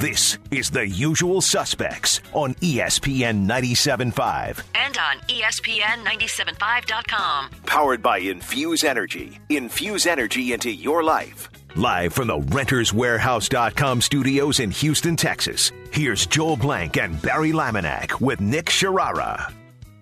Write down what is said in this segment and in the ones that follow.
This is The Usual Suspects on ESPN 97.5. And on ESPN975.com. Powered by Infuse Energy. Infuse energy into your life. Live from the RentersWarehouse.com studios in Houston, Texas. Here's Joel Blank and Barry Laminack with Nick Sharara.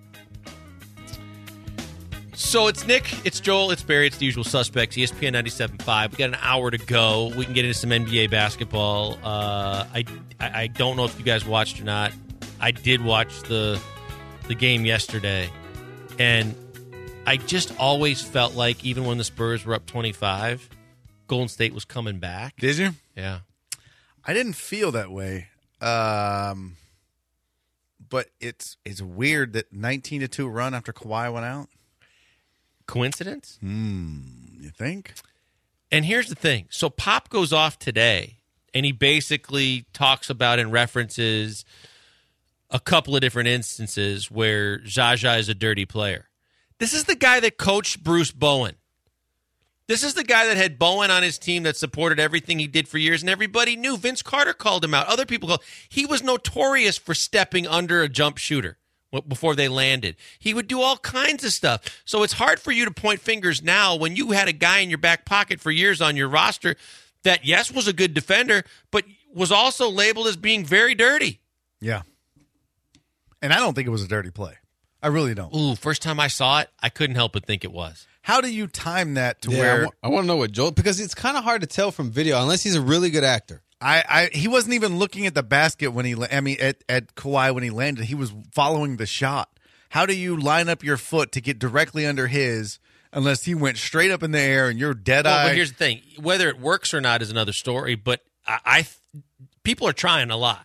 So it's Nick, it's Joel, it's Barry, it's The Usual Suspects, ESPN 97.5. We got an hour to go. We can get into some NBA basketball. I don't know if you guys watched or not. I did watch the game yesterday, and I just always felt like even when the Spurs were up 25, Golden State was coming back. Did you? Yeah. I didn't feel that way. But it's weird that 19-2 run after Kawhi went out. Coincidence? You think? And here's the thing. So Pop goes off today, and he basically talks about and references a couple of different instances where Zaza is a dirty player. This is the guy that coached Bruce Bowen. This is the guy that had Bowen on his team that supported everything he did for years, and everybody knew. Vince Carter called him out. Other people called. He was notorious for stepping under a jump shooter before they landed. He would do all kinds of stuff. So it's hard for you to point fingers now when you had a guy in your back pocket for years on your roster that, yes, was a good defender, but was also labeled as being very dirty. Yeah. And I don't think it was a dirty play. I really don't. Ooh, first time I saw it, I couldn't help but think it was. How do you time that to where... I want to know what Joel... Because it's kind of hard to tell from video unless he's a really good actor. He wasn't even looking at the basket when at Kawhi when he landed. He was following the shot. How do you line up your foot to get directly under his unless he went straight up in the air and you're dead-eye? But here's the thing. Whether it works or not is another story, but people are trying a lot.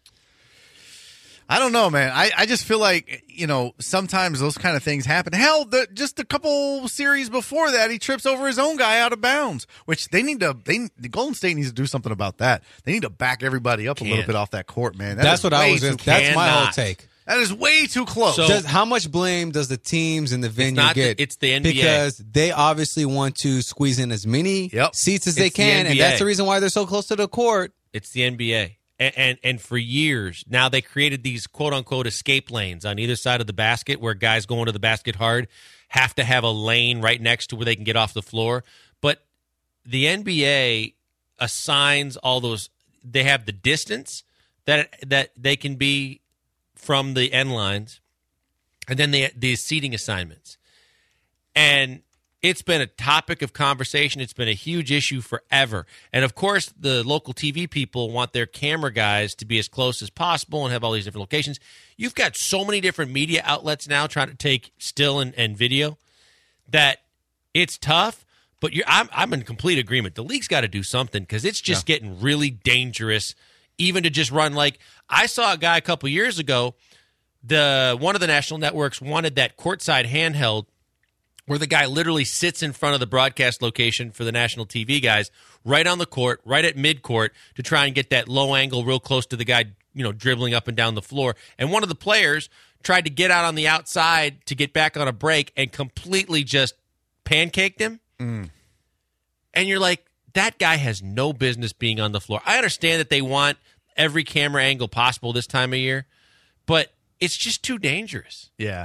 I don't know, man. I just feel like, sometimes those kind of things happen. Hell, just a couple series before that, he trips over his own guy out of bounds, which the Golden State needs to do something about that. They need to back everybody up a little bit off that court, man. That's what I was just, that's my whole take. That is way too close. So, how much blame does the teams in the venue get? It's the NBA. Because they obviously want to squeeze in as many seats as they can, and that's the reason why they're so close to the court. It's the NBA. And for years, now they created these quote-unquote escape lanes on either side of the basket where guys going to the basket hard have to have a lane right next to where they can get off the floor. But the NBA assigns all those – they have the distance that they can be from the end lines, and then the seating assignments. And – it's been a topic of conversation. It's been a huge issue forever. And, of course, the local TV people want their camera guys to be as close as possible and have all these different locations. You've got so many different media outlets now trying to take still and video that it's tough. But I'm in complete agreement. The league's got to do something because it's just getting really dangerous even to just run. Like, I saw a guy a couple years ago, one of the national networks wanted that courtside handheld where the guy literally sits in front of the broadcast location for the national TV guys, right on the court, right at midcourt, to try and get that low angle real close to the guy, dribbling up and down the floor. And one of the players tried to get out on the outside to get back on a break and completely just pancaked him. And you're like, that guy has no business being on the floor. I understand that they want every camera angle possible this time of year, but it's just too dangerous. Yeah.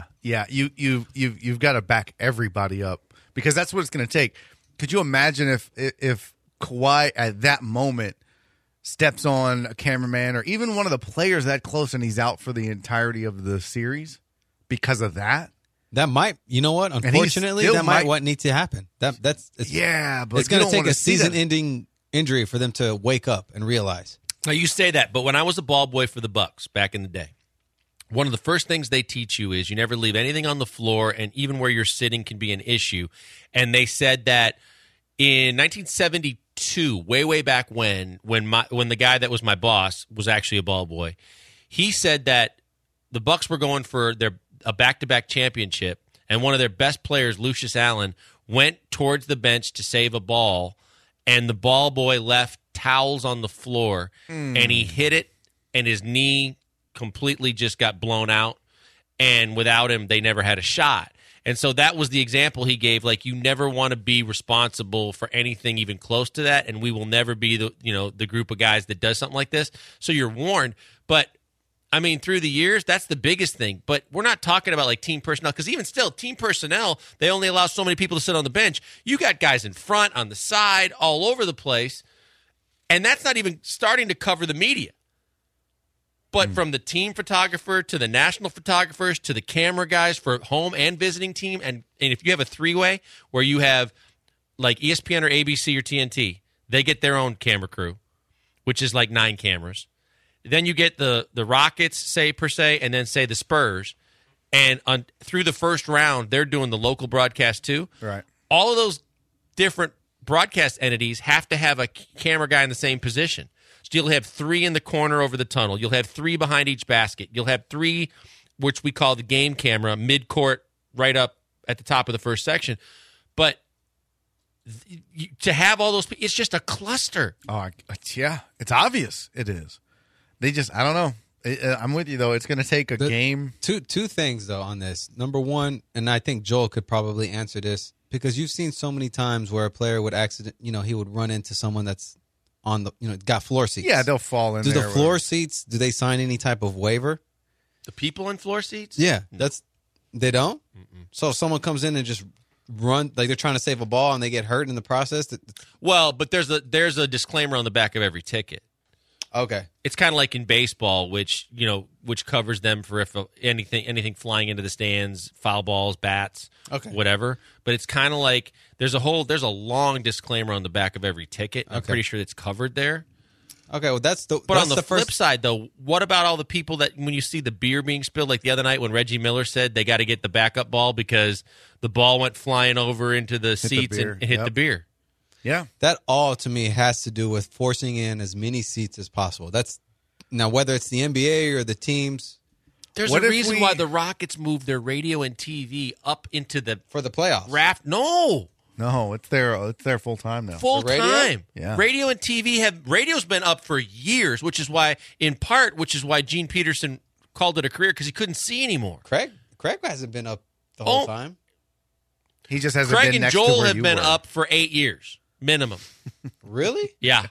You've got to back everybody up because that's what it's going to take. Could you imagine if Kawhi at that moment steps on a cameraman or even one of the players that close and he's out for the entirety of the series because of that? That might, you know what? Unfortunately, that might what needs to happen. But it's going to take a season-ending injury for them to wake up and realize. Now you say that, but when I was a ball boy for the Bucks back in the day, one of the first things they teach you is you never leave anything on the floor, and even where you're sitting can be an issue. And they said that in 1972, way back when the guy that was my boss was actually a ball boy, he said that the Bucks were going for a back-to-back championship, and one of their best players, Lucius Allen, went towards the bench to save a ball, and the ball boy left towels on the floor, and he hit it, and his knee completely just got blown out, and without him, they never had a shot. And so that was the example he gave. Like, you never want to be responsible for anything even close to that, and we will never be the group of guys that does something like this. So you're warned. But, I mean, through the years, that's the biggest thing. But we're not talking about, like, team personnel, because even still, team personnel, they only allow so many people to sit on the bench. You got guys in front, on the side, all over the place, and that's not even starting to cover the media. But from the team photographer to the national photographers to the camera guys for home and visiting team, and if you have a three-way where you have like ESPN or ABC or TNT, they get their own camera crew, which is like 9 cameras. Then you get the Rockets, say, per se, and then, say, the Spurs. And through the first round, they're doing the local broadcast too. Right. All of those different broadcast entities have to have a camera guy in the same position. So you'll have 3 in the corner over the tunnel. You'll have 3 behind each basket. You'll have 3, which we call the game camera, mid-court, right up at the top of the first section. But to have all those, it's just a cluster. Oh, yeah. It's obvious. It is. They just, I don't know. I'm with you, though. It's going to take a game. Two things, though, on this. Number one, and I think Joel could probably answer this, because you've seen so many times where a player would he would run into someone that's on the, got floor seats. Yeah, they'll fall in there. Do the floor seats, do they sign any type of waiver? The people in floor seats? Yeah, they don't? Mm-mm. So if someone comes in and just run, like they're trying to save a ball and they get hurt in the process? Well, but there's a disclaimer on the back of every ticket. Okay. It's kind of like in baseball, which covers them for if anything flying into the stands, foul balls, bats, whatever. But it's kind of like there's a long disclaimer on the back of every ticket. I'm pretty sure it's covered there. Okay, well that's on the flip side, though, what about all the people that when you see the beer being spilled, like the other night when Reggie Miller said they got to get the backup ball because the ball went flying over into the seats and hit the beer. Yeah. That all, to me, has to do with forcing in as many seats as possible. Now, whether it's the NBA or the teams. There's a reason why the Rockets moved their radio and TV up into for the playoffs. Raft. No, it's their full time now. Full time. Yeah. Radio and TV radio's been up for years, which is why Gene Peterson called it a career, because he couldn't see anymore. Craig hasn't been up the whole time. He just hasn't Craig been and next Joel to where have you been were. up for 8 years. Minimum. Really? Yeah.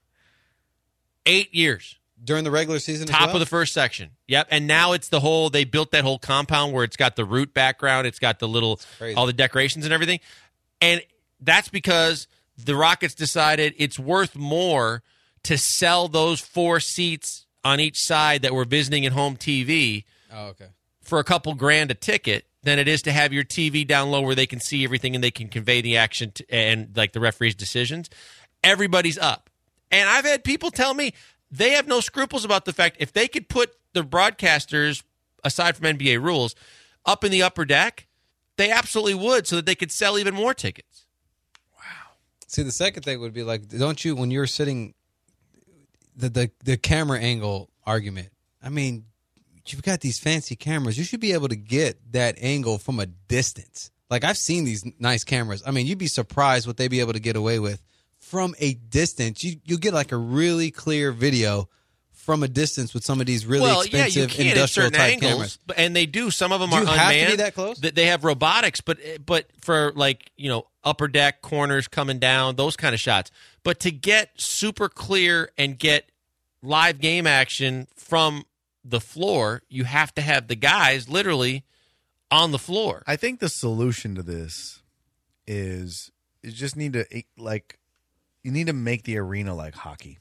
8 years. During the regular season Top as well? of the first section. Yep. And now it's they built that whole compound where it's got the root background. It's got all the decorations and everything. And that's because the Rockets decided it's worth more to sell those 4 seats on each side that were visiting at home TV for a couple grand a ticket than it is to have your TV down low where they can see everything and they can convey the action and like the referee's decisions. Everybody's up. And I've had people tell me they have no scruples about the fact if they could put the broadcasters, aside from NBA rules, up in the upper deck, they absolutely would, so that they could sell even more tickets. Wow. See, the second thing would be like, don't you, when you're sitting, the camera angle argument, I mean, you've got these fancy cameras. You should be able to get that angle from a distance. Like, I've seen these nice cameras. I mean, you'd be surprised what they'd be able to get away with from a distance. You get like a really clear video from a distance with some of these really expensive industrial type cameras. And they do. Some of them are unmanned. Do you have to be that close? They have robotics, but for like, upper deck corners coming down, those kind of shots. But to get super clear and get live game action from the floor, you have to have the guys literally on the floor. I think the solution to this is you just need to you need to make the arena like hockey.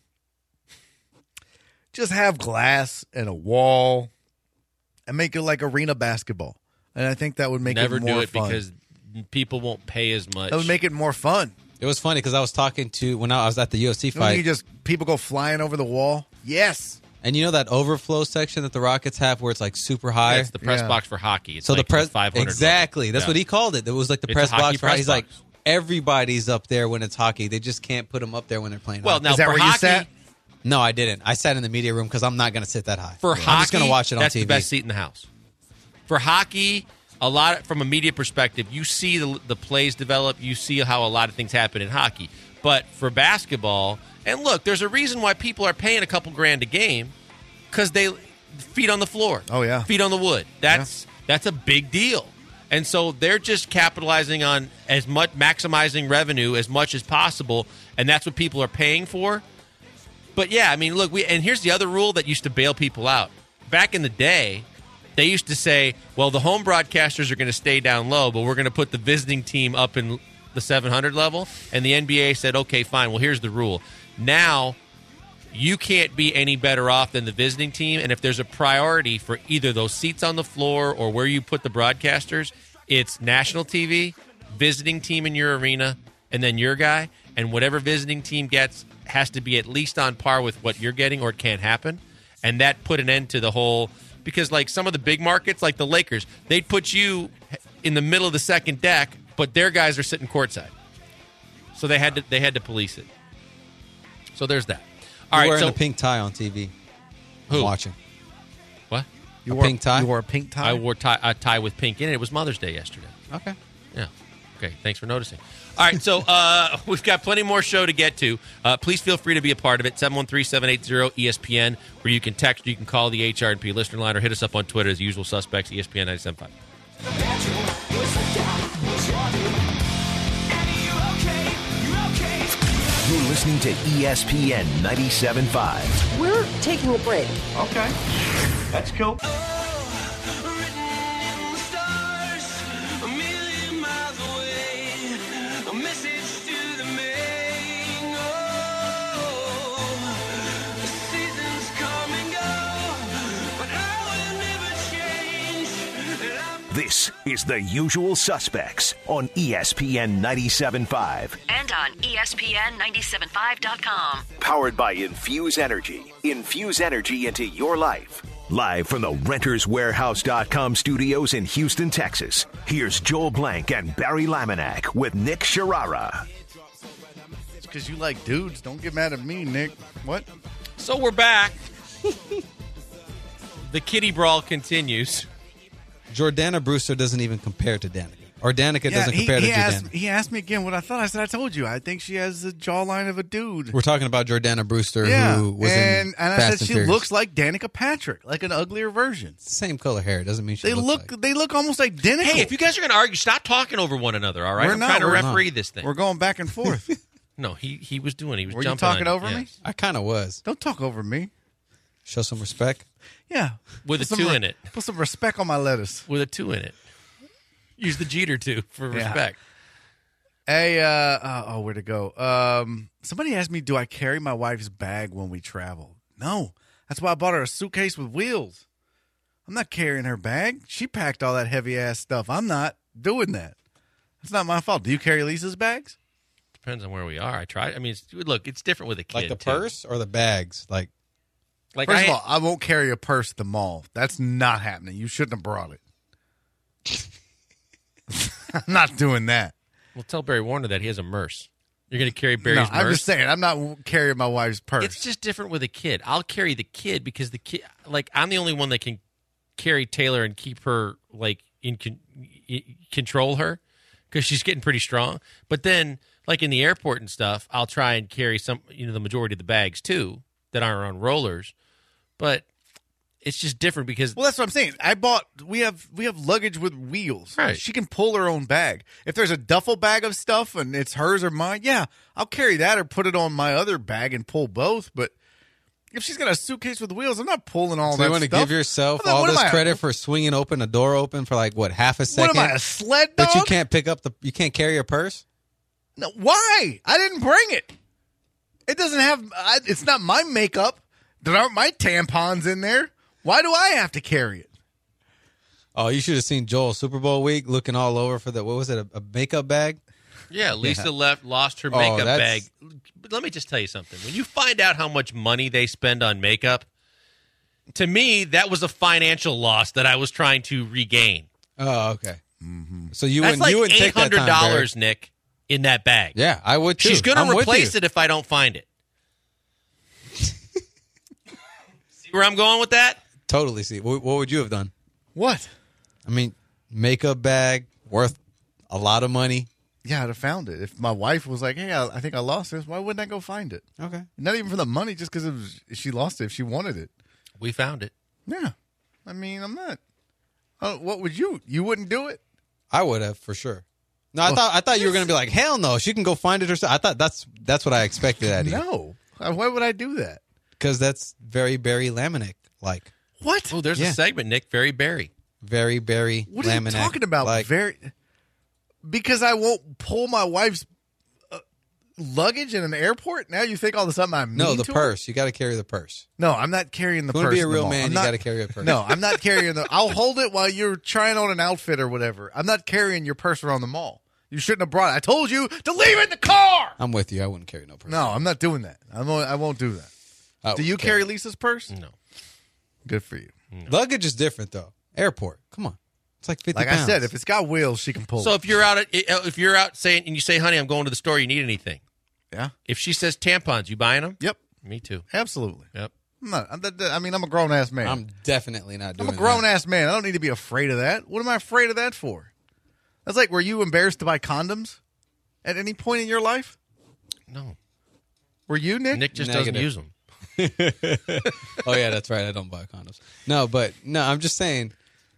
Just have glass and a wall and make it like arena basketball. And I think that would make it more fun. Never do it because people won't pay as much. That would make it more fun. It was funny because I was talking to, when I was at the UFC fight. People go flying over the wall? Yes. And you know that overflow section that the Rockets have where it's like super high? Yeah, it's the press box for hockey. It's so like the press 500. Exactly. That's what he called it. It was like the press box for hockey. He's like, everybody's up there when it's hockey. They just can't put them up there when they're playing hockey. Now, is that where you sat? No, I didn't. I sat in the media room because I'm not going to sit that high. For hockey, I'm just going to watch it on TV. That's the best seat in the house. For hockey, from a media perspective, you see the plays develop. You see how a lot of things happen in hockey. But for basketball, and look, there's a reason why people are paying a couple grand a game, because they feet on the floor. Oh, yeah. Feet on the wood. That's a big deal. And so they're just capitalizing on as much, maximizing revenue as much as possible, and that's what people are paying for. But yeah, I mean, look, and here's the other rule that used to bail people out. Back in the day, they used to say, well, the home broadcasters are going to stay down low, but we're going to put the visiting team up in the 700 level. And the NBA said, okay, fine. Well, here's the rule. Now, you can't be any better off than the visiting team. And if there's a priority for either those seats on the floor or where you put the broadcasters, it's national TV, visiting team in your arena, and then your guy. And whatever visiting team gets has to be at least on par with what you're getting or it can't happen. And that put an end to the whole, because like some of the big markets, like the Lakers, they'd put you in the middle of the second deck, but their guys are sitting courtside. So they had to police it. So there's that. All right, wearing so a pink tie on TV. Who? I'm watching. What? You A pink tie? You wore a pink tie? I wore a tie with pink in it. It was Mother's Day yesterday. Okay. Yeah. Okay. Thanks for noticing. All right. So we've got plenty more show to get to. Please feel free to be a part of it. 713-780-ESPN, where you can text, you can call the HRP listener line, or hit us up on Twitter as usual suspects, ESPN 97.5. You're listening to ESPN 97.5. We're taking a break. Okay. That's cool. This is The Usual Suspects on ESPN 97.5. And on ESPN975.com. Powered by Infuse Energy. Infuse energy into your life. Live from the RentersWarehouse.com studios in Houston, Texas. Here's Joel Blank and Barry Laminack with Nick Sharara. It's because you like dudes. Don't get mad at me, Nick. What? So we're back. The kitty brawl continues. Jordana Brewster doesn't even compare to Danica. Or Danica doesn't compare to Jordana. He asked me again what I thought. I said, I told you. I think she has the jawline of a dude. We're talking about Jordana Brewster, Yeah. who was in and I Fast said and she Furious. looks like Danica Patrick, like an uglier version. Same color hair. Doesn't mean she They looks look almost identical. Hey, if you guys are going to argue, stop talking over one another, all right? We're I'm not, trying to we're referee this thing. We're going back and forth. No, he was doing. He was Were you jumping talking on over me? Yes. I kind of was. Don't talk over me. Show some respect. Yeah. With a Put some 2 in it. Put some respect on my lettuce. With a 2 in it. Use the Jeter 2 for Yeah. respect. Hey, where'd it go? Somebody asked me, do I carry my wife's bag when we travel? No. That's why I bought her a suitcase with wheels. I'm not carrying her bag. She packed all that heavy-ass stuff. I'm not doing that. It's not my fault. Do you carry Lisa's bags? Depends on where we are. I try. I mean, look, it's different with a kid. Like the too. purse or the bags? Like First of all, I won't carry a purse at the mall. That's not happening. You shouldn't have brought it. I'm not doing that. Well, tell Barry Warner that he has a Merce. You're going to carry Barry's No, Merce? I'm just saying. I'm not carrying my wife's purse. It's just different with a kid. I'll carry the kid because the kid, like, I'm the only one that can carry Taylor and keep her, like, control her because she's getting pretty strong. But then, like, in the airport and stuff, I'll try and carry the majority of the bags, too, that aren't on rollers. But it's just different because Well, that's what I'm saying. We have luggage with wheels. Right. She can pull her own bag. If there's a duffel bag of stuff and it's hers or mine, yeah, I'll carry that or put it on my other bag and pull both. But if she's got a suitcase with wheels, I'm not pulling all so that you want to stuff. give yourself What am all I- this credit for swinging open a door open for like what, half a second? What am I, a sled dog? But you can't pick up you can't carry a purse? No, why? I didn't bring it. It doesn't have. It's not my makeup. There aren't my tampons in there. Why do I have to carry it? Oh, you should have seen Joel Super Bowl week looking all over for what was it, a makeup bag? yeah, Lisa lost her makeup bag. that's- But let me just tell you something. When you find out how much money they spend on makeup, to me, that was a financial loss that I was trying to regain. Oh, okay. So you That's wouldn't like you wouldn't take that time, Barry. $800, Nick, in that bag. Yeah, I would too. She's going I'm to with replace you. it if I don't find it. See where I'm going with that? Totally. See, what would you have done? What? I mean, makeup bag worth a lot of money. Yeah, I'd have found it. If my wife was like, hey, I think I lost this, why wouldn't I go find it? Okay. Not even for the money, just because she lost it if she wanted it. We found it. Yeah. I mean, I'm not. What would you? You wouldn't do it? I would have for sure. No, I thought you were going to be like, hell no, she can go find it herself. I thought that's what I expected out of you. No. Why would I do that? Because that's very Barry Laminack like. What? Oh, there's Yeah. a segment, Nick. Very Barry. Very Barry What Laminack. are you talking about? Like, Because I won't pull my wife's luggage in an airport? Now you think all of a sudden I'm no, mean the to her? purse. You got to carry the purse. No, I'm not carrying the If you want purse. to be a in the real mall. man, I'm you not- got to carry a purse. No, I'm not carrying the. I'll hold it while you're trying on an outfit or whatever. I'm not carrying your purse around the mall. You shouldn't have brought it. I told you to leave it in the car. I'm with you. I wouldn't carry no purse. No, I'm not doing that. I won't do that. I Do you would carry Lisa's purse? No. Good for you. Luggage is different though. Airport. Come on. It's like 50 Like pounds. I said, if it's got wheels, she can pull So it. if you're out saying and you say, "Honey, I'm going to the store. You need anything?" Yeah. If she says tampons, you buying them? Yep. Me too. Absolutely. Yep. I'm a grown ass man. I'm definitely not doing I'm a grown that. ass man. I don't need to be afraid of that. What am I afraid of that for? That's like, were you embarrassed to buy condoms at any point in your life? No. Were you, Nick? Nick just Negative. doesn't use them. Oh yeah, that's right. I don't buy condoms. No, I'm just saying.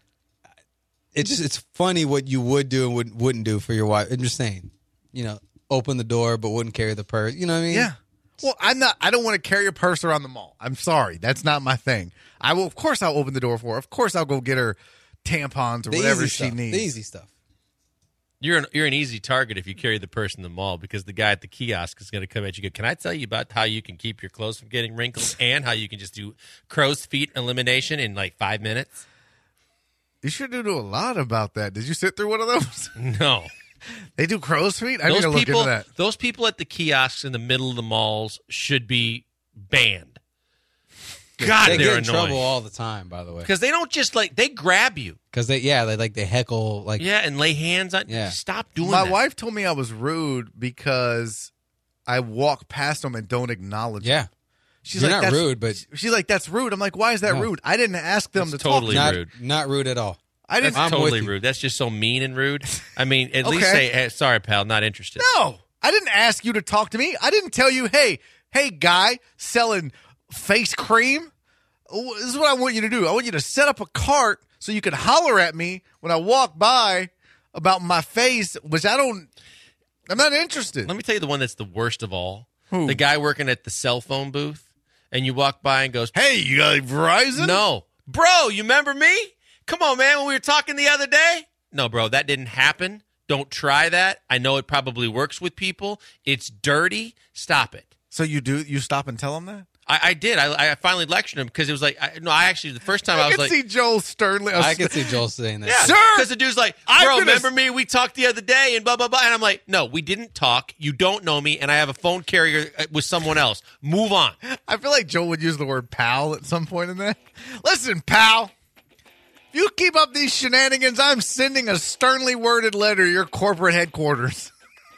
It's funny what you would do and wouldn't do for your wife. I'm just saying, open the door but wouldn't carry the purse. You know what I mean? Yeah. Well, I don't want to carry a purse around the mall. I'm sorry. That's not my thing. Of course I'll open the door for her. Of course I'll go get her tampons or The whatever easy she stuff. needs. The easy stuff. You're an easy target if you carry the purse in the mall because the guy at the kiosk is going to come at you and go, "Can I tell you about how you can keep your clothes from getting wrinkled and how you can just do crow's feet elimination in like 5 minutes?" You should do a lot about that. Did you sit through one of those? No. They do crow's feet? I need to look into that. Those people at the kiosks in the middle of the malls should be banned. God, they they're get in annoying. trouble all the time. By the way, Because they don't just they grab you. because they heckle like Yeah, and lay hands on. Yeah. Stop doing My that. wife told me I was rude because I walk past them and don't acknowledge them. yeah. She's You're like, not "That's rude, but she's like, that's rude." I'm like, why is that No. rude? I didn't ask them That's to totally talk. rude. not rude at all. I didn't. That's I'm with totally you. rude. That's just so mean and rude. I mean, at least Okay. say, hey, "Sorry, pal, not interested." No, I didn't ask you to talk to me. I didn't tell you, hey, guy selling face cream. This is what I want you to do. I want you to set up a cart so you can holler at me when I walk by about my face, which I'm not interested. Let me tell you the one that's the worst of all. Who? The guy working at the cell phone booth, and you walk by and goes, Hey, you got Verizon? "No, bro, you remember me? Come on, man, when we were talking the other day." No, bro, that didn't happen. Don't try that. I know it probably works with people. It's dirty. Stop it. So you stop and tell them that? I did. I finally lectured him because it was like, the first time I I was can like, see Joel sternly. I can see Joel saying that. yeah, Sir, because the dude's like, I'm "Bro, gonna- remember me? We talked the other day and blah, blah, blah." And I'm like, "No, we didn't talk. You don't know me, and I have a phone carrier with someone else. Move on." I feel like Joel would use the word pal at some point in that. Listen, pal. If you keep up these shenanigans, I'm sending a sternly worded letter to your corporate headquarters.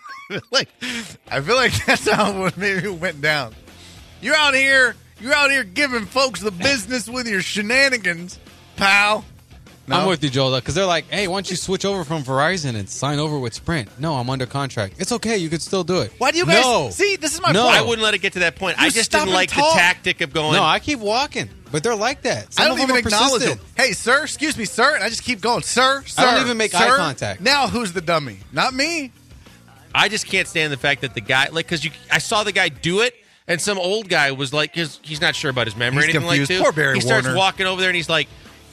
I feel like that's how it maybe went down. You're out here giving folks the business with your shenanigans, pal. No? I'm with you, Joel, because they're like, "Hey, why don't you switch over from Verizon and sign over with Sprint?" No, I'm under contract. It's okay. You could still do it. Why do you guys No. see? This is my No. point. I wouldn't let it get to that point. I just stop didn't and like the talk. tactic of going, No, I keep walking, but they're like that. Some I don't of them even are acknowledge persistent. them. Hey, sir, excuse me, sir. And I just keep going, sir, sir. I don't even make sir. eye contact. Now who's the dummy? Not me. I just can't stand the fact that the guy, because I saw the guy do it, and some old guy was like, he's not sure about his memory or He's anything confused. like that. Poor Barry He starts Warner. walking over there, and he's like,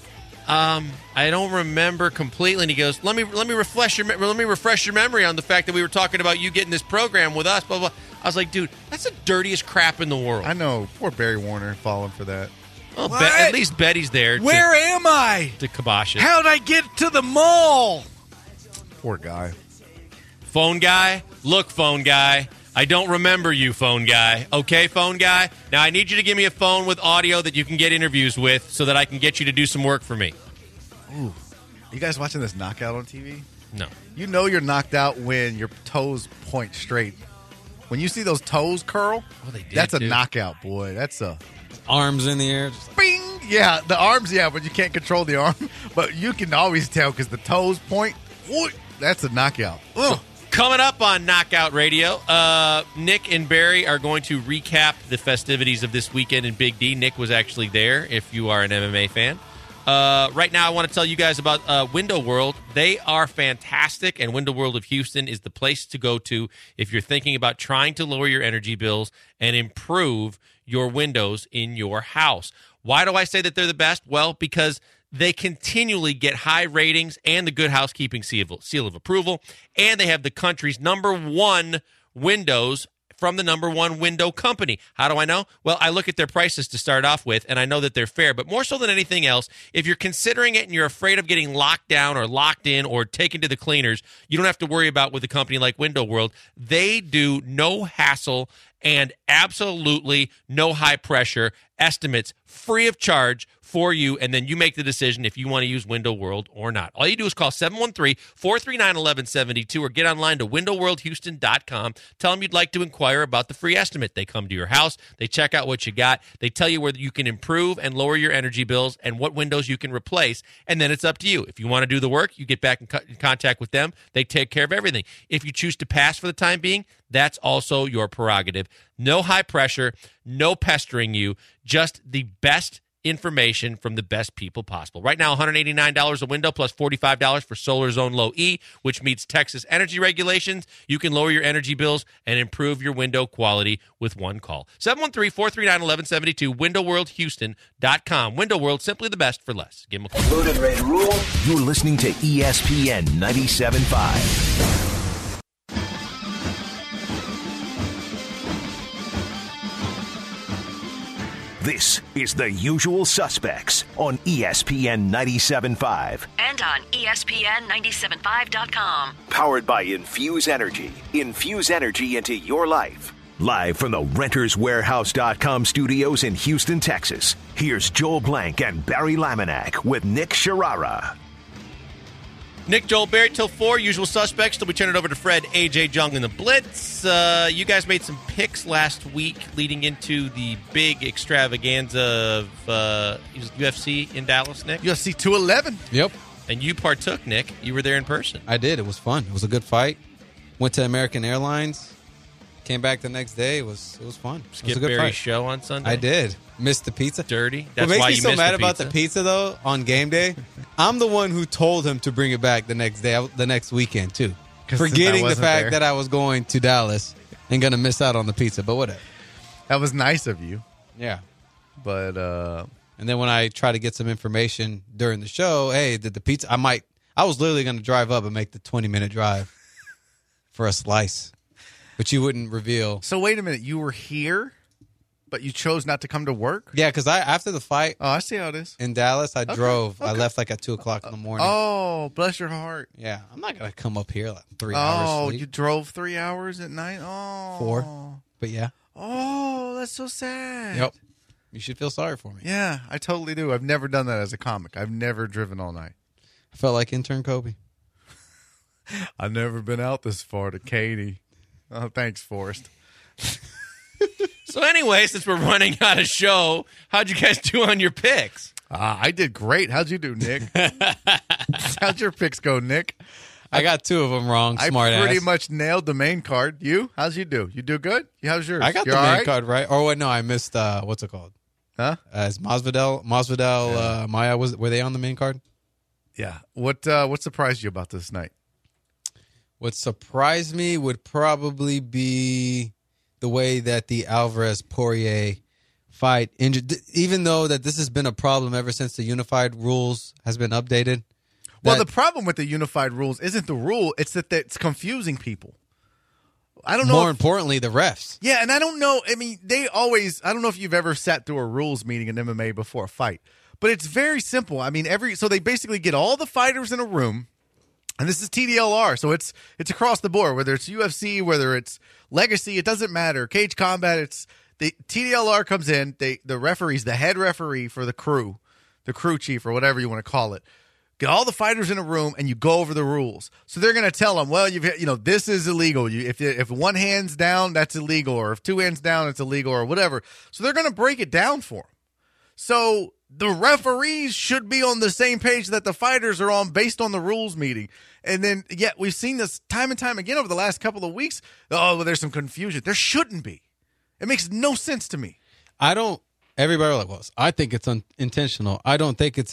"I don't remember completely." And he goes, "Let me refresh your memory on the fact that we were talking about you getting this program with us." Blah blah. I was like, "Dude, that's the dirtiest crap in the world." I know. Poor Barry Warner falling for that. Well, What? at least Betty's there. Where am I? to kibosh it. How'd I get to the mall? Poor guy. Phone guy, look, phone guy. I don't remember you, phone guy. Okay, phone guy? Now, I need you to give me a phone with audio that you can get interviews with so that I can get you to do some work for me. You guys watching this knockout on TV? No. You know you're knocked out when your toes point straight. When you see those toes curl, they did, that's a too. knockout, boy. That's a Arms in the air. Just like, bing. Yeah, the arms, yeah, but you can't control the arm. But you can always tell because the toes point. Whoop, that's a knockout. Ugh. Coming up on Knockout Radio, Nick and Barry are going to recap the festivities of this weekend in Big D. Nick was actually there, if you are an MMA fan. Right now, I want to tell you guys about Window World. They are fantastic, and Window World of Houston is the place to go to if you're thinking about trying to lower your energy bills and improve your windows in your house. Why do I say that they're the best? Well, because they continually get high ratings and the Good Housekeeping seal of approval, and they have the country's #1 windows from the #1 window company. How do I know? Well, I look at their prices to start off with, and I know that they're fair. But more so than anything else, if you're considering it and you're afraid of getting locked down or locked in or taken to the cleaners, you don't have to worry about with a company like Window World. They do no hassle and absolutely no high pressure estimates free of charge for you, and then you make the decision if you want to use Window World or not. All you do is call 713-439-1172 or get online to windowworldhouston.com. Tell them you'd like to inquire about the free estimate. They come to your house. They check out what you got. They tell you where you can improve and lower your energy bills and what windows you can replace, and then it's up to you. If you want to do the work, you get back in contact with them. They take care of everything. If you choose to pass for the time being, that's also your prerogative. No high pressure, no pestering you, just the best information from the best people possible. Right now, $189 a window plus $45 for Solar Zone Low E, which meets Texas energy regulations. You can lower your energy bills and improve your window quality with one call. 713-439-1172, windowworldhouston.com. Window World, simply the best for less. Give them a call. Loaded, ready to rule. You're listening to ESPN 97.5. This is The Usual Suspects on ESPN 97.5. And on ESPN975.com. Powered by Infuse Energy. Infuse energy into your life. Live from the RentersWarehouse.com studios in Houston, Texas. Here's Joel Blank and Barry Laminack with Nick Sharara. Nick, Joel, Barry, till 4, Usual Suspects. Till we turn it over to Fred, AJ, Jung, and the Blitz. You guys made some picks last week leading into the big extravaganza of UFC in Dallas, Nick. UFC 211. Yep. And you partook, Nick. You were there in person. I did. It was fun. It was a good fight. Went to American Airlines. Came back the next day. It was fun. Skip it was a good Barry's fight. show on Sunday. I did. Missed the pizza. Dirty. What That's makes why me you so missed mad the about the pizza, though, on game day, I'm the one who told him to bring it back the next day, the next weekend, too. 'Cause Forgetting I the wasn't fact there. that I was going to Dallas and going to miss out on the pizza, but whatever. That was nice of you. Yeah. But And then when I try to get some information during the show, hey, did the pizza, I was literally going to drive up and make the 20-minute drive for a slice, but you wouldn't reveal. so wait a minute, you were here, but you chose not to come to work? Yeah, because after the fight Oh, I see how it is. in Dallas, I drove. I okay. left like at 2 o'clock in the morning. Oh, bless your heart. Yeah, I'm not going to come up here like 3 hours Oh, sleep. you drove 3 hours at night? Oh. 4. But yeah. Oh, that's so sad. Yep. You should feel sorry for me. Yeah, I totally do. I've never done that as a comic. I've never driven all night. I felt like intern Kobe. I've never been out this far to Katie. Oh, thanks, Forrest. So anyway, since we're running out of show, how'd you guys do on your picks? I did great. How'd you do, Nick? How'd your picks go, Nick? I got 2 of them wrong. Smart I pretty ass. much nailed the main card. You? How'd you do? You do good? How's yours? I got You're the all main right? card right. Oh wait, no, I missed. What's it called? Huh? Is Masvidal, Maya? Were they on the main card? Yeah. What surprised you about this night? What surprised me would probably be the way that the Alvarez-Poirier fight injured. Even though that this has been a problem ever since the unified rules has been updated. Well, that- the problem with the unified rules isn't the rule; it's that it's confusing people. I don't know. More importantly, the refs. Yeah, and I don't know. I mean, I don't know if you've ever sat through a rules meeting in MMA before a fight, but it's very simple. I mean, so they basically get all the fighters in a room, and this is TDLR, so it's across the board, whether it's UFC, whether it's Legacy, it doesn't matter. Cage Combat, it's the TDLR comes in, the referee's the head referee for the crew chief or whatever you want to call it. Get all the fighters in a room and you go over the rules. So they're going to tell them, well, this is illegal. If one hand's down, that's illegal, or if 2 hands down, it's illegal, or whatever. So they're going to break it down for them. So the referees should be on the same page that the fighters are on based on the rules meeting. And then, we've seen this time and time again over the last couple of weeks. Oh, well, there's some confusion. There shouldn't be. It makes no sense to me. Everybody was like, well, I think it's intentional. I don't think it's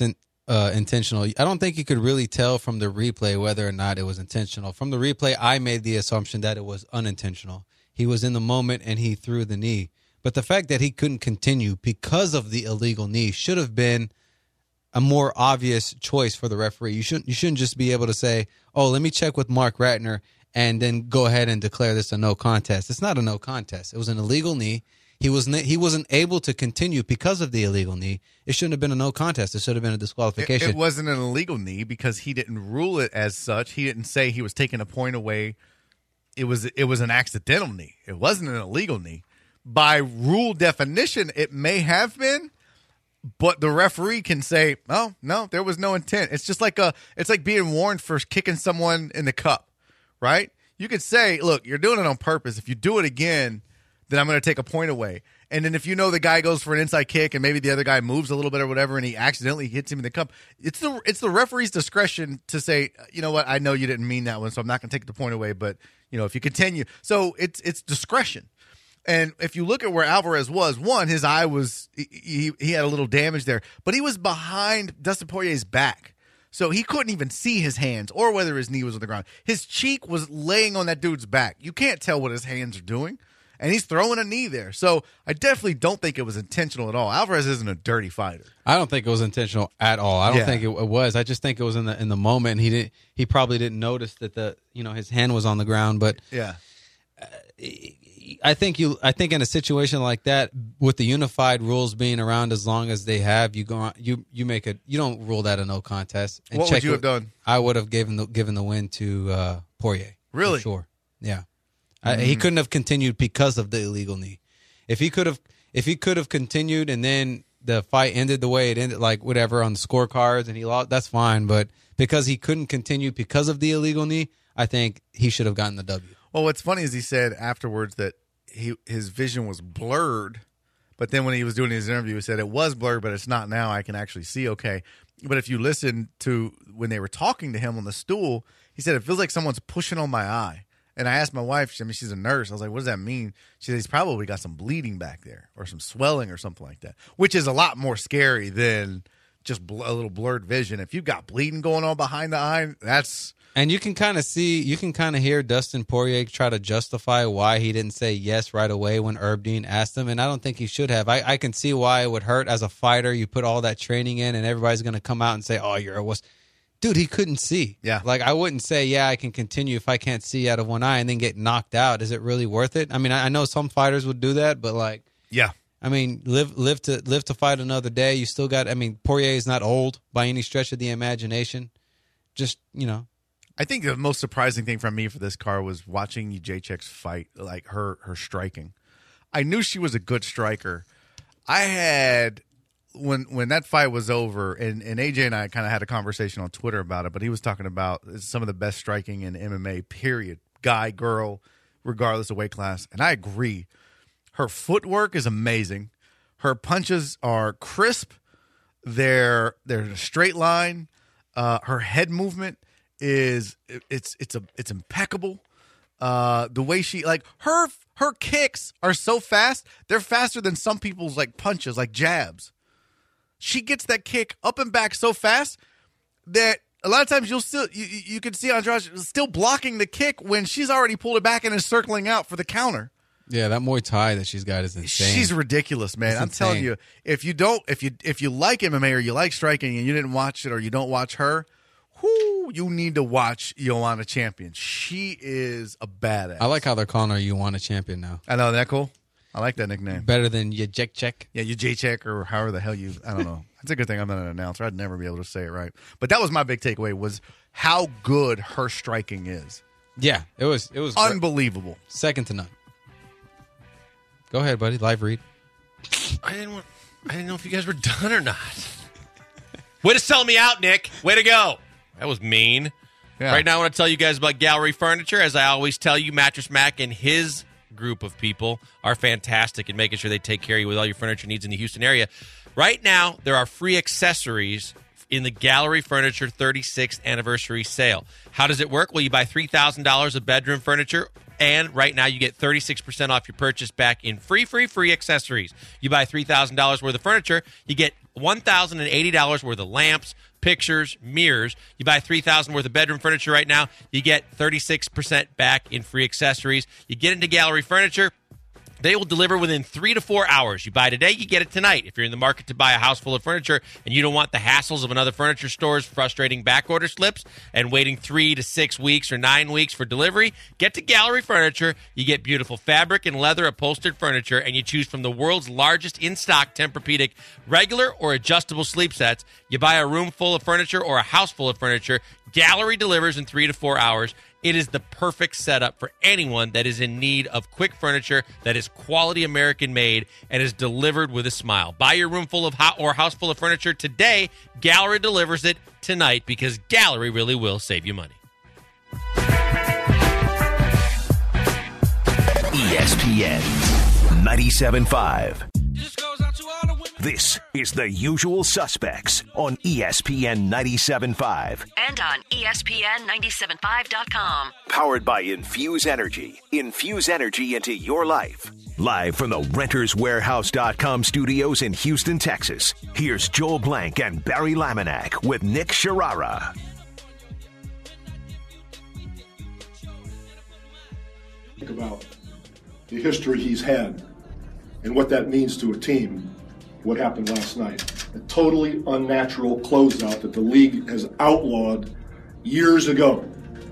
intentional. I don't think you could really tell from the replay whether or not it was intentional. From the replay, I made the assumption that it was unintentional. He was in the moment and he threw the knee. But the fact that he couldn't continue because of the illegal knee should have been a more obvious choice for the referee. You shouldn't just be able to say, "Oh, let me check with Mark Ratner," and then go ahead and declare this a no contest. It's not a no contest. It was an illegal knee. He wasn't able to continue because of the illegal knee. It shouldn't have been a no contest. It should have been a disqualification. It wasn't an illegal knee because he didn't rule it as such. He didn't say he was taking a point away. It was an accidental knee. It wasn't an illegal knee. By rule definition, it may have been, but the referee can say, "Oh, no, there was no intent." It's just like it's like being warned for kicking someone in the cup, right? You could say, "Look, you're doing it on purpose. If you do it again, then I'm going to take a point away." And then if you know the guy goes for an inside kick and maybe the other guy moves a little bit or whatever and he accidentally hits him in the cup, it's the referee's discretion to say, "You know what? I know you didn't mean that one, so I'm not going to take the point away, but if you continue." So it's discretion. And if you look at where Alvarez was, one, his eye was he had a little damage there, but he was behind Dustin Poirier's back. So he couldn't even see his hands or whether his knee was on the ground. His cheek was laying on that dude's back. You can't tell what his hands are doing. And he's throwing a knee there. So I definitely don't think it was intentional at all. Alvarez isn't a dirty fighter. I don't think it was intentional at all. I don't think it was. I just think it was in the moment. And he probably didn't notice that his hand was on the ground. But yeah, I think in a situation like that, with the unified rules being around as long as they have, you don't rule that a no contest. And what would you have done? I would have given the win to Poirier. Really? For sure. Yeah. He couldn't have continued because of the illegal knee. If he could have continued and then the fight ended the way it ended, like whatever on the scorecards, and he lost, that's fine. But because he couldn't continue because of the illegal knee, I think he should have gotten the W. Well, what's funny is he said afterwards that his vision was blurred, but then when he was doing his interview, he said it was blurred, but it's not now. I can actually see okay. But if you listen to when they were talking to him on the stool, he said it feels like someone's pushing on my eye. And I asked my wife, she's a nurse. I was like, "What does that mean?" She said, "He's probably got some bleeding back there or some swelling or something like that," which is a lot more scary than just a little blurred vision. If you've got bleeding going on behind the eye, that's... And you can kind of hear Dustin Poirier try to justify why he didn't say yes right away when Herb Dean asked him, and I don't think he should have. I can see why it would hurt as a fighter. You put all that training in, and everybody's going to come out and say, "Oh, you're a wuss." Dude, he couldn't see. Yeah. Like, I wouldn't say, "Yeah, I can continue if I can't see out of one eye," and then get knocked out. Is it really worth it? I mean, I know some fighters would do that, but like, yeah. I mean, live to fight another day. You still got. I mean, Poirier is not old by any stretch of the imagination. Just I think the most surprising thing for me for this card was watching Jacek's fight, like her striking. I knew she was a good striker. I had. When that fight was over, and AJ and I kind of had a conversation on Twitter about it, but he was talking about some of the best striking in MMA, period. Guy, girl, regardless of weight class. And I agree. Her footwork is amazing. Her punches are crisp. They're a straight line. Her head movement is it's impeccable. The way she her kicks are so fast. They're faster than some people's punches, like jabs. She gets that kick up and back so fast that a lot of times you can see Andrade still blocking the kick when she's already pulled it back and is circling out for the counter. Yeah, that Muay Thai that she's got is insane. She's ridiculous, man. I'm telling you, if you like MMA or you like striking and you didn't watch it or you don't watch her, you need to watch Joanna Champion. She is a badass. I like how they're calling her Joanna Champion now. I know, isn't that cool? I like that nickname. Better than Jacek. Yeah, Jacek or however the hell I don't know. It's a good thing I'm not an announcer. I'd never be able to say it right. But that was my big takeaway was how good her striking is. Yeah, it was unbelievable. Great. Second to none. Go ahead, buddy. Live read. I didn't know if you guys were done or not. Way to sell me out, Nick. Way to go. That was mean. Yeah. Right now I want to tell you guys about Gallery Furniture. As I always tell you, Mattress Mac and his group of people are fantastic in making sure they take care of you with all your furniture needs in the Houston area. Right now, there are free accessories in the Gallery Furniture 36th anniversary sale. How does it work? Well, you buy $3,000 of bedroom furniture And right now, you get 36% off your purchase back in free accessories. You buy $3,000 worth of furniture, you get $1,080 worth of lamps, pictures, mirrors. You buy $3,000 worth of bedroom furniture right now, you get 36% back in free accessories. You get into Gallery Furniture, they will deliver within 3 to 4 hours. You buy today, you get it tonight. If you're in the market to buy a house full of furniture and you don't want the hassles of another furniture store's frustrating backorder slips and waiting 3 to 6 weeks or 9 weeks for delivery, get to Gallery Furniture. You get beautiful fabric and leather upholstered furniture, and you choose from the world's largest in-stock Tempur-Pedic regular or adjustable sleep sets. You buy a room full of furniture or a house full of furniture, Gallery delivers in 3 to 4 hours. It is the perfect setup for anyone that is in need of quick furniture that is quality American made and is delivered with a smile. Buy your room full of or house full of furniture today. Gallery delivers it tonight because Gallery really will save you money. ESPN 97.5. This is The Usual Suspects on ESPN 97.5. And on ESPN975.com. Powered by Infuse Energy. Infuse energy into your life. Live from the RentersWarehouse.com studios in Houston, Texas. Here's Joel Blank and Barry Laminack with Nick Sharara. Think about the history he's had and what that means to a team. What happened last night. A totally unnatural closeout that the league has outlawed years ago.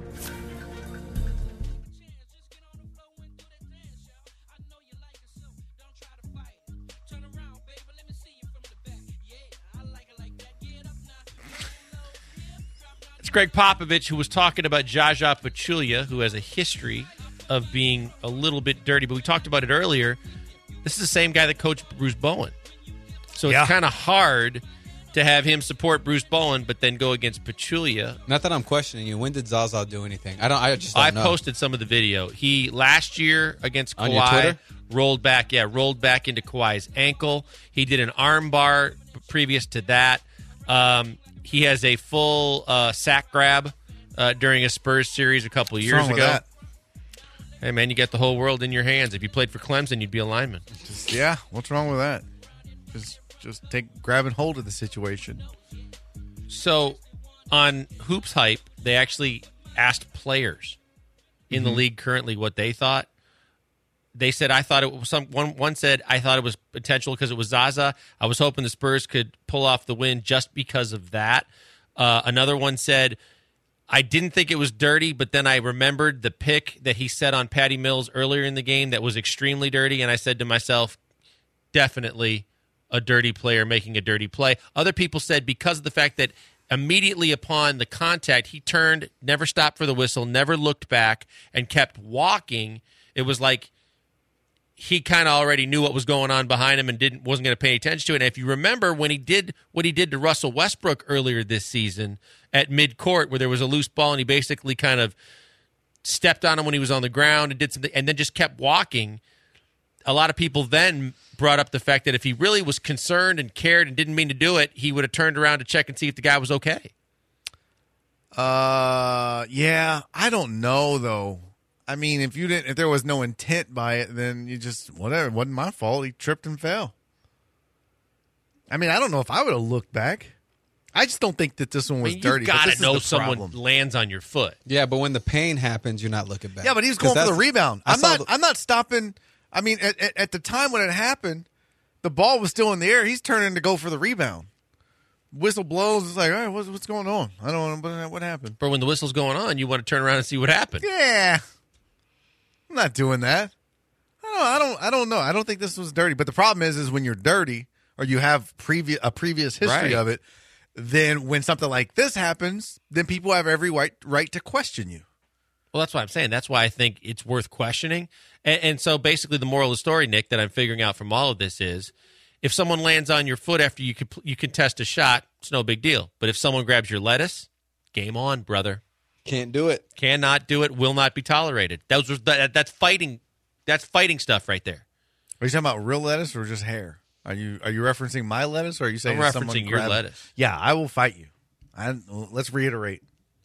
It's Greg Popovich, who was talking about Zaza Pachulia, who has a history of being a little bit dirty, but we talked about it earlier. This is the same guy that coached Bruce Bowen. So it's kind of hard to have him support Bruce Bowen, but then go against Pachulia. Not that I'm questioning you. When did Zaza do anything? I just don't know. I posted some of the video. He last year against On your Kawhi Twitter? rolled back into Kawhi's ankle. He did an arm bar previous to that. He has a full sack grab during a Spurs series a couple of years ago. That? Hey man, you got the whole world in your hands. If you played for Clemson, you'd be a lineman. Yeah, what's wrong with that? Just grab and hold of the situation. So on Hoops Hype, they actually asked players in the league currently what they thought. They said, I thought it was one said, I thought it was potential because it was Zaza. I was hoping the Spurs could pull off the win just because of that. Another one said, I didn't think it was dirty, but then I remembered the pick that he set on Patty Mills earlier in the game that was extremely dirty, and I said to myself, definitely a dirty player making a dirty play. Other people said because of the fact that immediately upon the contact, he turned, never stopped for the whistle, never looked back, and kept walking. It was like he kind of already knew what was going on behind him and wasn't going to pay attention to it. And if you remember when he did what he did to Russell Westbrook earlier this season at midcourt where there was a loose ball and he basically kind of stepped on him when he was on the ground and did something and then just kept walking, a lot of people then brought up the fact that if he really was concerned and cared and didn't mean to do it, he would have turned around to check and see if the guy was okay. Yeah, I don't know though. I mean, if there was no intent by it, then you just whatever. It wasn't my fault. He tripped and fell. I mean, I don't know if I would have looked back. I just don't think that this one was dirty. You got to know the someone problem. lands on your foot. Yeah, but when the pain happens, you're not looking back. Yeah, but he was going for the rebound. I'm not stopping. I mean, at the time when it happened, the ball was still in the air. He's turning to go for the rebound. Whistle blows. It's like, all right, what's going on? I don't know what happened. But when the whistle's going on, you want to turn around and see what happened. Yeah, I'm not doing that. I don't know. I don't think this was dirty. But the problem is when you're dirty or you have a previous history of it, then when something like this happens, then people have every right to question you. Well, that's what I'm saying. That's why I think it's worth questioning. And so basically the moral of the story, Nick, that I'm figuring out from all of this is if someone lands on your foot after you contest a shot, it's no big deal. But if someone grabs your lettuce, game on, brother. Can't do it. Cannot do it. Will not be tolerated. That's fighting. That's fighting stuff right there. Are you talking about real lettuce or just hair? Are you referencing my lettuce or are you saying I'm someone referencing your lettuce? Yeah, I will fight you. Let's reiterate.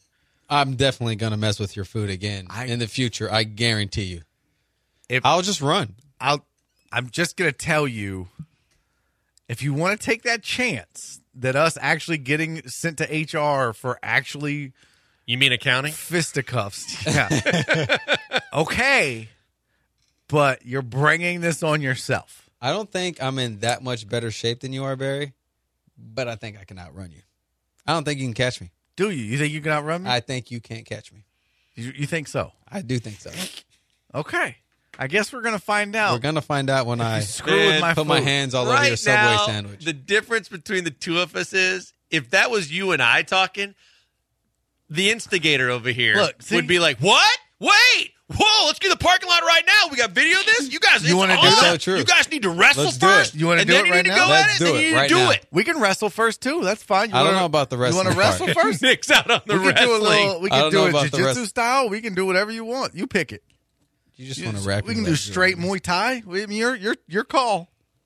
I'm definitely going to mess with your food again in the future. I guarantee you. I'll just run. I'm just going to tell you, if you want to take that chance that us actually getting sent to HR for actually... You mean accounting? Fisticuffs. Yeah. Okay. But you're bringing this on yourself. I don't think I'm in that much better shape than you are, Barry, but I think I can outrun you. I don't think you can catch me. Do you? You think you can outrun me? I think you can't catch me. You think so? I do think so. Okay. I guess we're going to find out. We're going to find out when I put my hands all over your Subway sandwich. The difference between the two of us is, if that was you and I talking, the instigator over here would be like, what? Wait! Whoa, let's get in the parking lot right now. We got video of this. You guys, you want to do that? So true. You guys need to wrestle Let's first. You want to do it right now? Let's do it right now. We can wrestle first too. That's fine. I don't know about the wrestling. You want to wrestle part. first? Nick's out on the wrestling. We can do it jiu-jitsu style. We can do whatever you want. You pick it. You just want to wrap. We can do straight Muay Thai. I mean, your call.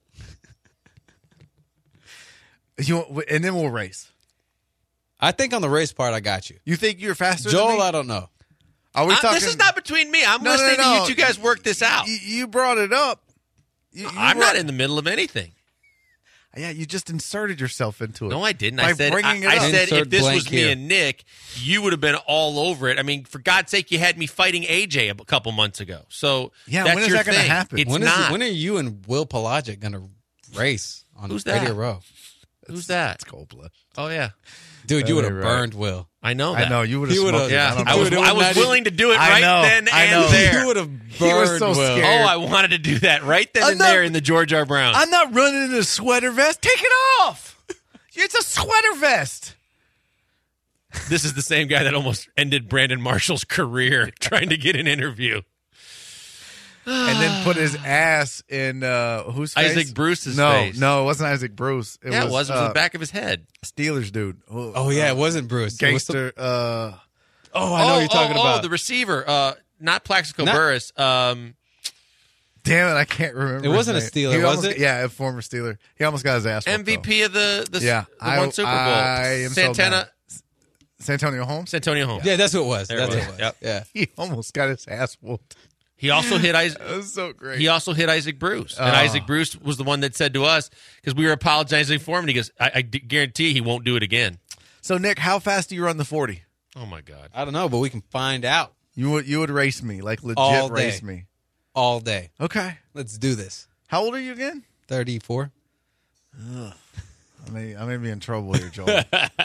And then we'll race. I think on the race part, I got you. You think you're faster Joel, than me? I don't know. Are we talking? This is not between me. I'm listening to you two guys work this out. You brought it up. I'm not in the middle of anything. Yeah, you just inserted yourself into it. No, I didn't. By I said bringing it up. if this was me here. and Nick, you would have been all over it. I mean, for God's sake, you had me fighting AJ a couple months ago. So yeah, that's when is your that going to thing. happen? It's when not. When are you and Will Pelagic going to race on Who's that? Radio Row? Who's that? It's cold blood. Oh yeah, Dude, you would have Right. burned Will. I know that. I know you would have. He would've- Yeah, I don't know. I was willing to do it I right know, then I know. and there. You would have He was burned so Will. scared. Oh, I wanted to do that right then and there in the George R. Brown. I'm not running in a sweater vest. Take it off. It's a sweater vest. This is the same guy that almost ended Brandon Marshall's career trying to get an interview. And then put his ass in whose face? Isaac Bruce's no, face. No, it wasn't Isaac Bruce. It was the back of his head. Steelers dude. Oh, yeah, it wasn't Bruce. It was Gangster. I know what you're talking about. the receiver. Not Plaxico Not- Burress. Damn it, I can't remember. It wasn't his a Steeler, name. He was almost- it? Yeah, a former Steeler. He almost got his ass whooped, MVP of the Yeah, one Super Bowl. I am so Santana. bad. Santonio Holmes. Santonio Holmes. Yeah, that's what it was. There That's it what it was. was. Yep. Yeah. He almost got his ass whooped. He also hit Isaac. That was so great. He also hit Isaac Bruce, and Isaac Bruce was the one that said to us, because we were apologizing for him, and he goes, "I guarantee he won't do it again." So Nick, how fast do you run the 40? Oh my God! I don't know, but we can find out You would race me, like legit All day. race me. all day. Okay. Let's do this. How old are you again? 34. I may be in trouble here, Joel.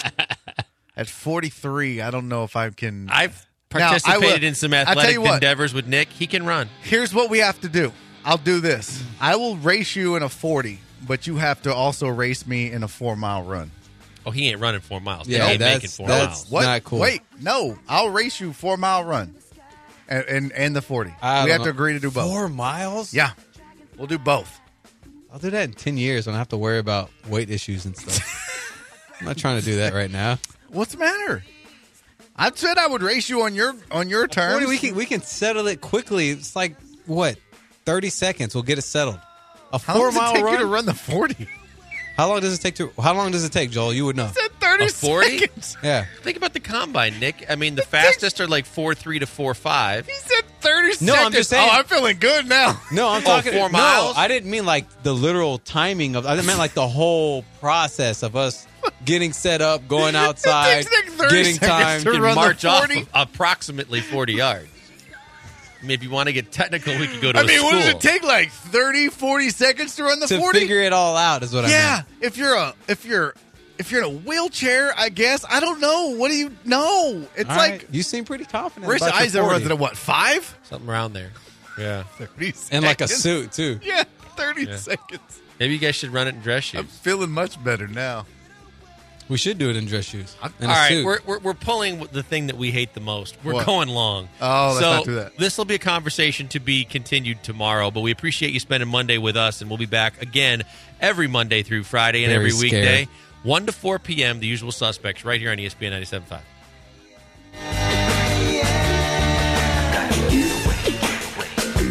At 43, I don't know if I can. I've Now, participated in some I'll tell athletic you what. endeavors with Nick. He can run. Here's what we have to do. I'll do this. I will race you in a 40, but you have to also race me in a 4-mile run. Oh, he ain't running 4 miles. Yeah, he ain't that's- making 4 that's- miles. What? Not cool. Wait, no. I'll race you 4-mile run, and the 40. I We don't have to know. agree to do both. 4 miles? Yeah, we'll do both. I'll do that in 10 years when I have to worry about weight issues and stuff. I'm not trying to do that right now. What's the matter? I said I would race you on your terms. We can settle it quickly. It's like, what, 30 seconds. We'll get it settled. A How long does it 4-mile take run? you to run the 40? How long does it take, Joel? You would know. I said 30 A 40? seconds. Yeah. Think about the combine, Nick. I mean, the fastest are like 4.3 to 4.5. He said 30 No, seconds. I'm just saying- Oh, I'm feeling good now. No, I'm talking 4 miles? No, I didn't mean like the literal timing of. I meant like the whole process of us getting set up, going outside, It takes like 30 getting seconds time. to You run can march the off 40? of approximately 40 yards. I mean, if you want to get technical, we could go to I mean, a what school. does it take? Like 30, 40 seconds to run the to 40? figure it all out is what I Yeah, meant. if you're in a wheelchair, I guess. I don't know. What do you know? It's All like right. You seem pretty confident. Rich about your Eisen 40. runs it at what, 5? Something around there. Yeah. 30 in like a seconds. suit too. Yeah, 30 seconds. Maybe you guys should run it in dress shoes. I'm feeling much better now. We should do it in dress shoes. In All a right, suit. we're pulling the thing that we hate the most. We're What? going long. Oh, let's so not do that. This will be a conversation to be continued tomorrow, but we appreciate you spending Monday with us, and we'll be back again every Monday through Friday and Very every weekday, scared. 1 to 4 p.m., The Usual Suspects, right here on ESPN 97.5.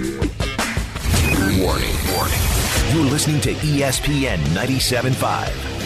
Warning. You're listening to ESPN 97.5.